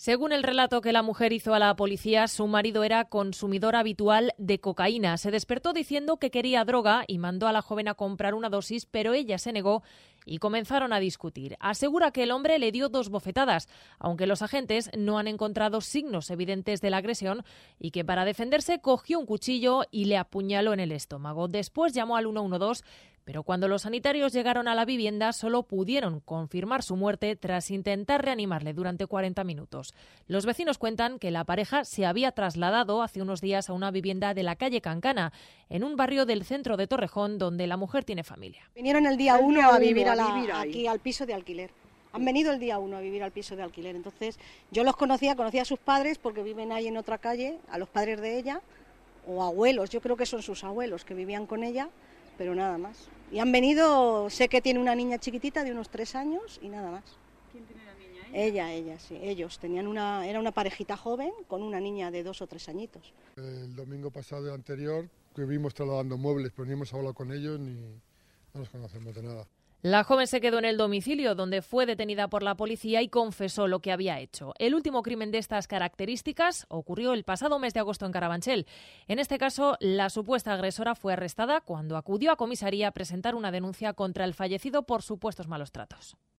Según el relato que la mujer hizo a la policía, su marido era consumidor habitual de cocaína. Se despertó diciendo que quería droga y mandó a la joven a comprar una dosis, pero ella se negó y comenzaron a discutir. Asegura que el hombre le dio 2 bofetadas, aunque los agentes no han encontrado signos evidentes de la agresión, y que para defenderse cogió un cuchillo y le apuñaló en el estómago. Después llamó al 112, pero cuando los sanitarios llegaron a la vivienda solo pudieron confirmar su muerte tras intentar reanimarle durante 40 minutos. Los vecinos cuentan que la pareja se había trasladado hace unos días a una vivienda de la calle Cancana, en un barrio del centro de Torrejón, donde la mujer tiene familia. Vinieron el día 1 a vivir aquí al piso de alquiler. Han venido el día 1 a vivir al piso de alquiler. Entonces yo los conocía a sus padres porque viven ahí en otra calle, a los padres de ella, o abuelos, yo creo que son sus abuelos que vivían con ella, pero nada más. Y han venido, sé que tiene una niña chiquitita de unos 3 años y nada más. ¿Quién tiene la niña? Ella, sí. Ellos tenían era una parejita joven con una niña de 2 o 3 añitos. El domingo pasado anterior que vimos trasladando muebles, pero ni hemos hablado con ellos ni no nos conocemos de nada. La joven se quedó en el domicilio, donde fue detenida por la policía y confesó lo que había hecho. El último crimen de estas características ocurrió el pasado mes de agosto en Carabanchel. En este caso, la supuesta agresora fue arrestada cuando acudió a comisaría a presentar una denuncia contra el fallecido por supuestos malos tratos.